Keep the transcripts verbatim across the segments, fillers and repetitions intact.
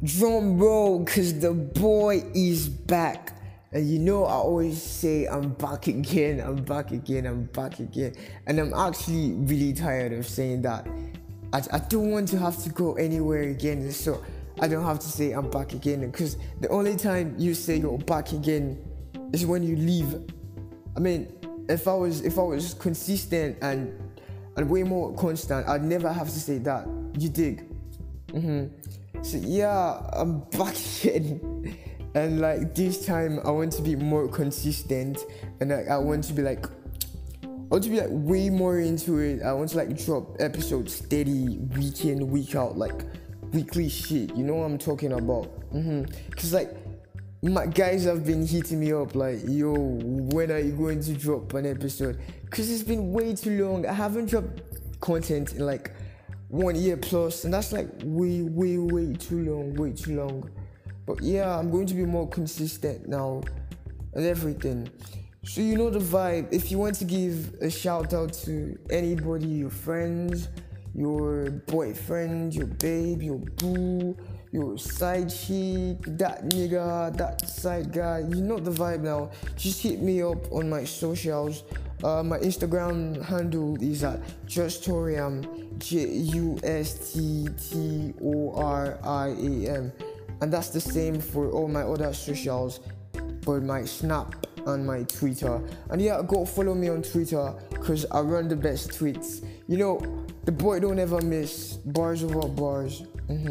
Drum roll, cause the boy is back. And you know I always say I'm back again, I'm back again, I'm back again. And I'm actually really tired of saying that. I, I don't want to have to go anywhere again, so I don't have to say I'm back again. Because the only time you say you're back again is when you leave. I mean, if I was if I was consistent and and way more constant, I'd never have to say that. You dig? Mm-hmm. So yeah, I'm back again, and like this time I want to be more consistent, and like, I want to be like, I want to be like way more into it. I want to like drop episodes steady, week in, week out, like weekly shit. You know what I'm talking about? Mm-hmm. Cause like my guys have been hitting me up like, yo, when are you going to drop an episode? Cause it's been way too long. I haven't dropped content in like one year plus, and that's like way way way too long way too long. But yeah, I'm going to be more consistent now and everything. So you know the vibe. If you want to give a shout out to anybody, your friends, your boyfriend, your babe, your boo, your side chick, that nigga, that side guy, you know the vibe now. Just hit me up on my socials. Uh, my Instagram handle is at Justoriam, J U S T T O R I A M, and that's the same for all my other socials, but my Snap and my Twitter. And yeah, go follow me on Twitter, cause I run the best tweets. You know, the boy don't ever miss, bars over bars.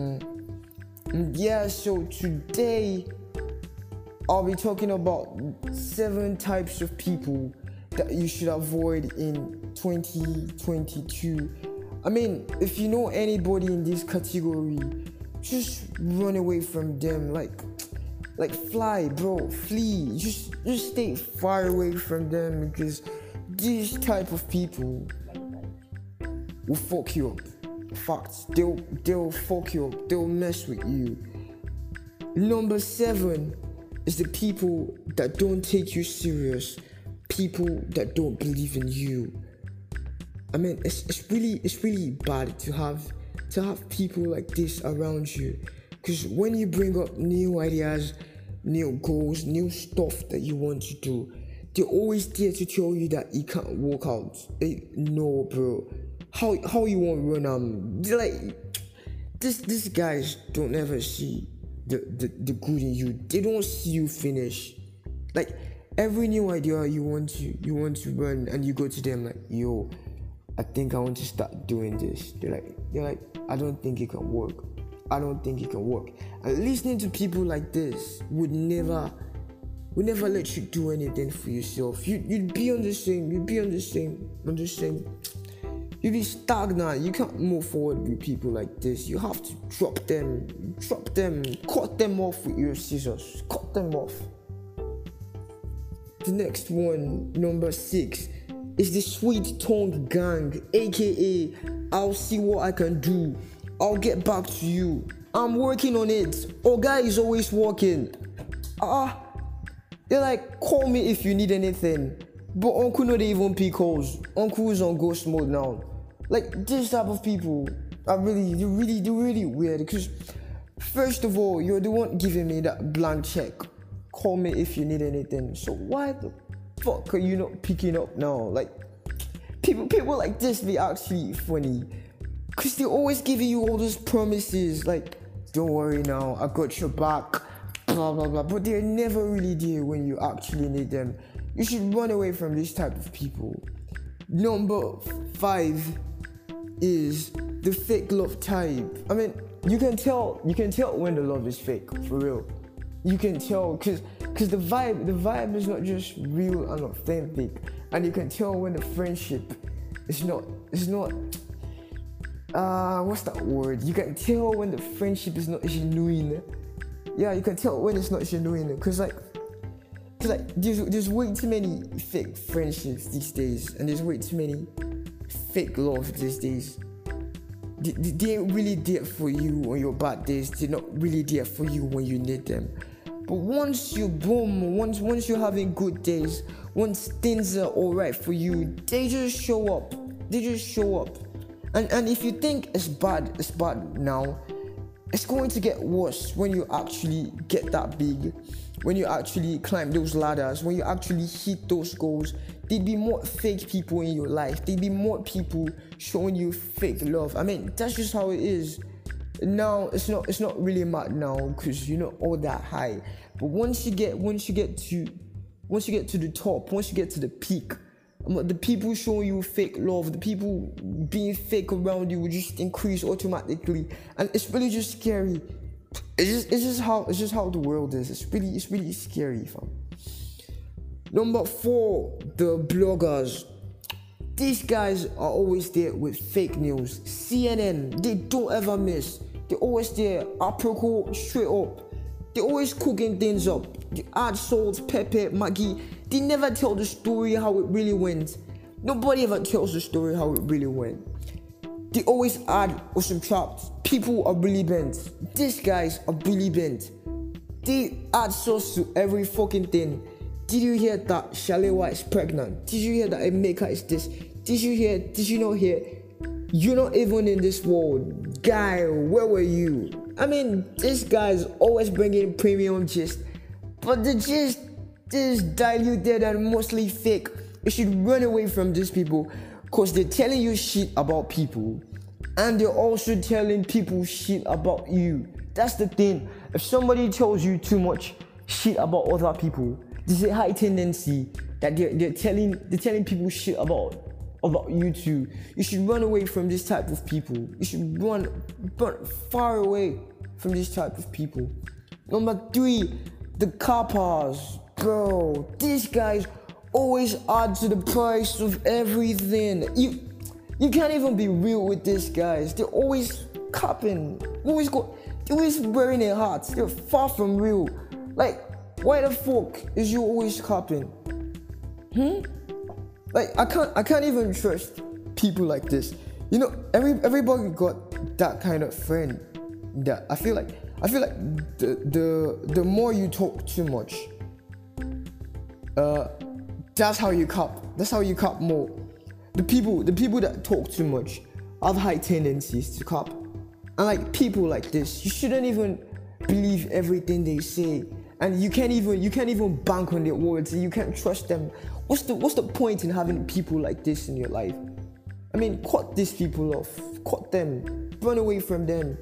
Mm-hmm. Yeah, so today I'll be talking about seven types of people that you should avoid in twenty twenty-two. I mean, if you know anybody in this category, just run away from them. Like, like fly, bro, flee. Just, just stay far away from them, because these type of people will fuck you up. Facts. They'll, they'll fuck you up. They'll mess with you. Number seven is the people that don't take you serious. People that don't believe in you. I mean, it's it's really it's really bad to have to have people like this around you, because when you bring up new ideas, new goals, new stuff that you want to do, they're always there to tell you that you can't work out. Hey, no, bro. How how you want to run? Um, they're like this. These guys don't ever see the, the the good in you. They don't see you finish. Like, every new idea you want to you want to run, and you go to them like, yo, I think I want to start doing this. They're like, they're like, I don't think it can work. I don't think it can work. And listening to people like this would never, would never let you do anything for yourself. You you'd be on the same, you'd be on the same, on the same. You'd be stagnant. You can't move forward with people like this. You have to drop them, drop them, cut them off with your scissors. Cut them off. The next one, number six, is the sweet tongue gang, aka I'll see what I can do. I'll get back to you. I'm working on it. Oh, guy is always working. Ah, uh, they're like, call me if you need anything. But Uncle not even pick calls. Uncle is on ghost mode now. Like, this type of people are really, they're really, they're really weird. Because first of all, you're the one giving me that blank check. Call me if you need anything. So why the fuck are you not picking up now? Like, people people like this be actually funny, because they're always giving you all those promises like, don't worry now, I got your back, blah blah blah, but they're never really there when you actually need them. You should run away from this type of people. Number five is the fake love type. I mean, you can tell you can tell when the love is fake, for real. You can tell, because because the vibe the vibe is not just real and authentic, and you can tell when the friendship is not is not uh what's that word? You can tell when the friendship is not genuine. Yeah, you can tell when it's not genuine, because like cause like there's there's way too many fake friendships these days, and there's way too many fake love these days. They, they ain't really there for you on your bad days. They're not really there for you when you need them. But once you boom, once once you're having good days, once things are alright for you, they just show up. They just show up. And and if you think it's bad, it's bad now, it's going to get worse when you actually get that big, when you actually climb those ladders, when you actually hit those goals. There'd be more fake people in your life. There'd be more people showing you fake love. I mean, that's just how it is. Now it's not it's not really mad now because you're not all that high. But once you get once you get to once you get to the top, once you get to the peak, the people showing you fake love, the people being fake around you will just increase automatically, and it's really just scary. It's just it's just how it's just how the world is. It's really it's really scary, fam. Number four, the bloggers. These guys are always there with fake news. C N N, they don't ever miss. They're always there, apropos, straight up. They're always cooking things up. They add salt, pepper, Maggi. They never tell the story how it really went. Nobody ever tells the story how it really went. They always add or subtract. People are really bent. These guys are really bent. They add sauce to every fucking thing. Did you hear that Shalewa is pregnant? Did you hear that Emeka is this? Did you hear? Did you not hear? You're not even in this world. Guy, where were you? I mean, this guy's always bringing premium gist, but the gist is diluted and mostly fake. You should run away from these people because they're telling you shit about people and they're also telling people shit about you. That's the thing. If somebody tells you too much shit about other people, there's a high tendency that they're, they're telling they're telling people shit about about you too. You should run away from this type of people. You should run, run far away from this type of people. Number three, the coppers. Bro, these guys always add to the price of everything. You you can't even be real with these guys. They're always copping. Always go. They're always wearing their hats. They're far from real. Like, why the fuck is you always copping? Hmm? Like, I can't I can't even trust people like this. You know, every everybody got that kind of friend that I feel like I feel like the the the more you talk too much, uh that's how you cop. That's how you cop more. The people the people that talk too much have high tendencies to cop. And like people like this, you shouldn't even believe everything they say. And you can't even you can't even bank on their words. You can't trust them. What's the what's the point in having people like this in your life? I mean, cut these people off. Cut them. Run away from them.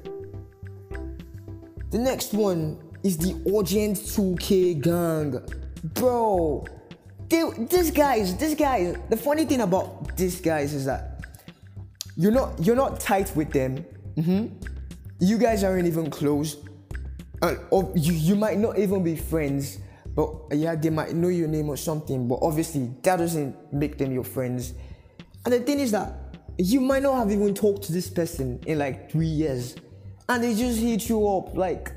The next one is the Urgent two K gang. Bro, they, these guys, these guys, the funny thing about these guys is that you're not you're not tight with them. Mm-hmm. You guys aren't even close. Uh, or you, you might not even be friends, but yeah, they might know your name or something, but obviously that doesn't make them your friends. And the thing is that you might not have even talked to this person in like three years, and they just hit you up like,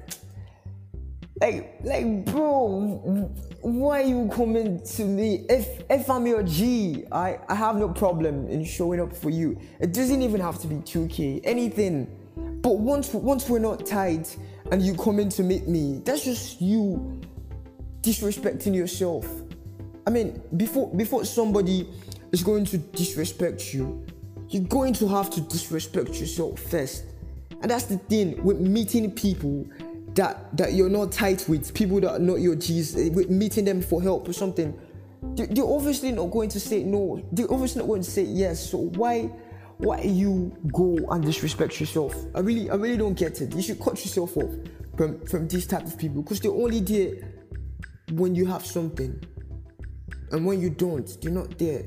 like, like, bro, why are you coming to me? If if I'm your G, I, I have no problem in showing up for you. It doesn't even have to be two K, anything. But once once we're not tight, and you come in to meet me, that's just you disrespecting yourself. I mean, before before somebody is going to disrespect you, you're going to have to disrespect yourself first. And that's the thing with meeting people that that you're not tight with, people that are not your G's, with meeting them for help or something. They're, they're obviously not going to say no. They're obviously not going to say yes. So why why you go and disrespect yourself? I really I really don't get it. You should cut yourself off from, from these type of people because they're only there when you have something. And when you don't, they're not there.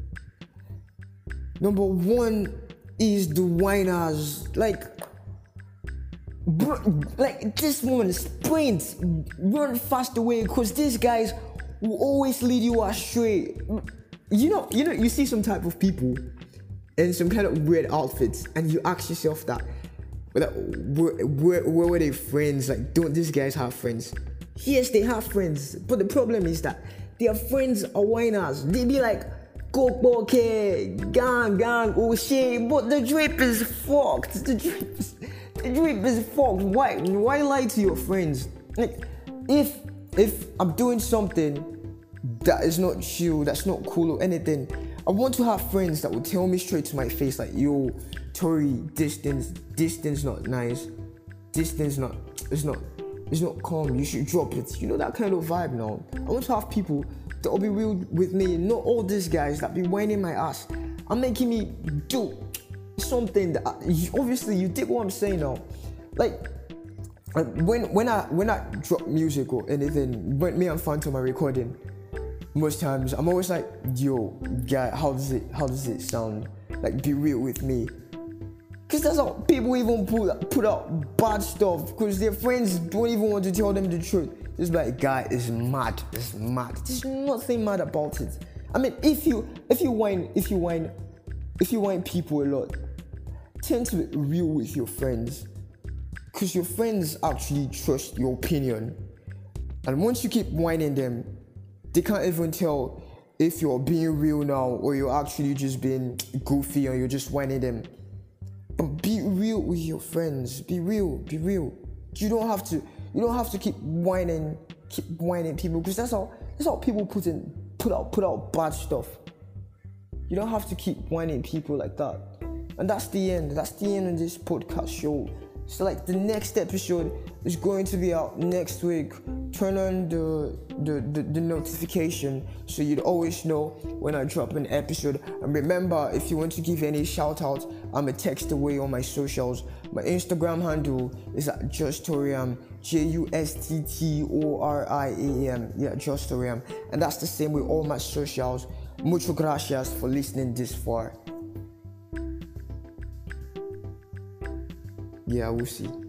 Number one is the whiners. Like, bro, like this one sprints, run fast away because these guys will always lead you astray. You know, you know, you see some type of people in some kind of weird outfits, and you ask yourself that, where, where, where were they friends? Like, don't these guys have friends? Yes, they have friends, but the problem is that their friends are whiners. They be like, go okay, gang, gang, oh shit, but the drip is fucked. The drip is, the drip is fucked. Why? Why lie to your friends? Like, if if I'm doing something that is not chill, that's not cool or anything, I want to have friends that will tell me straight to my face, like, yo, Tori, this thing's, this thing's not nice. this thing's not, it's not, it's not calm. You should drop it. You know, that kind of vibe now. I want to have people that will be real with me. Not all these guys that be whining my ass and making me do something that obviously you dig what I'm saying now. Like when when I when I drop music or anything, when me and Phantom are recording, most times I'm always like, yo, guy, how does it how does it sound? Like, be real with me. Cause that's how people even put put out bad stuff, because their friends don't even want to tell them the truth. This like guy is mad, is mad. There's nothing mad about it. I mean, if you if you whine if you whine if you whine people a lot, tend to be real with your friends, because your friends actually trust your opinion. And once you keep whining them, they can't even tell if you're being real now or you're actually just being goofy or you're just whining them. But be real with your friends. Be real. Be real. You don't have to. You don't have to keep whining, keep whining people, because that's how that's how people put in put out put out bad stuff. You don't have to keep whining people like that. And that's the end. That's the end of this podcast show. So like the next episode is going to be out next week. Turn on the the, the, the notification so you'd always know when I drop an episode. And remember, if you want to give any shout out, I'm a text away on my socials. My Instagram handle is at Justoriam, J U S T T O R I A M. Yeah, Justoriam. And that's the same with all my socials. Mucho gracias for listening this far. Yeah, we'll see.